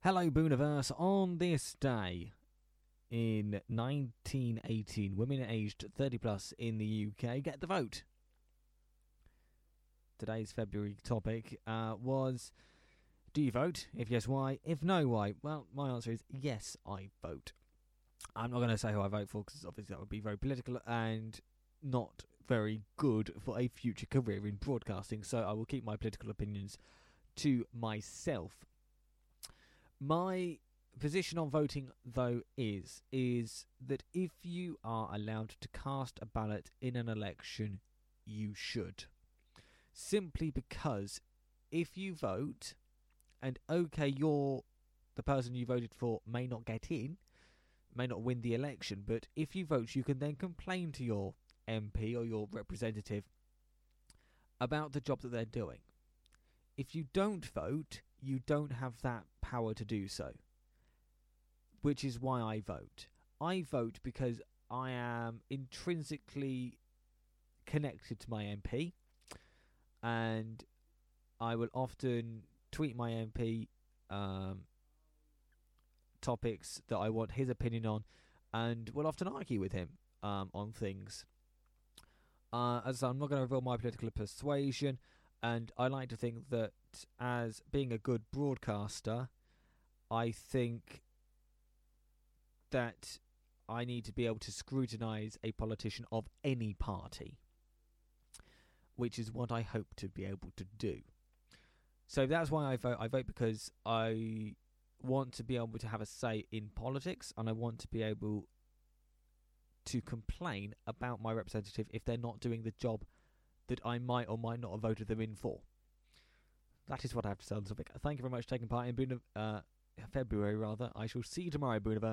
Hello, Booniverse. On this day in 1918, women aged 30 plus in the UK get the vote. Today's February topic was, do you vote? If yes, why? If no, why? Well, my answer is yes, I vote. I'm not going to say who I vote for because obviously that would be very political and not very good for a future career in broadcasting, so I will keep my political opinions to myself. My position on voting, though, is that if you are allowed to cast a ballot in an election, you should. Simply because if you vote, and the person you voted for may not get in, may not win the election, but if you vote, you can then complain to your MP or your representative about the job that they're doing. If you don't vote, you don't have that power to do so, which is why I vote. I vote because I am intrinsically connected to my MP, and I will often tweet my MP topics that I want his opinion on, and will often argue with him on things. As I'm not going to reveal my political persuasion, and I like to think that as being a good broadcaster, I think that I need to be able to scrutinise a politician of any party, which is what I hope to be able to do. So that's why I vote. I vote because I want to be able to have a say in politics, and I want to be able to complain about my representative if they're not doing the job that I might or might not have voted them in for. That is what I have to say on the topic. Thank you very much for taking part in February. I shall see you tomorrow, Booniverse.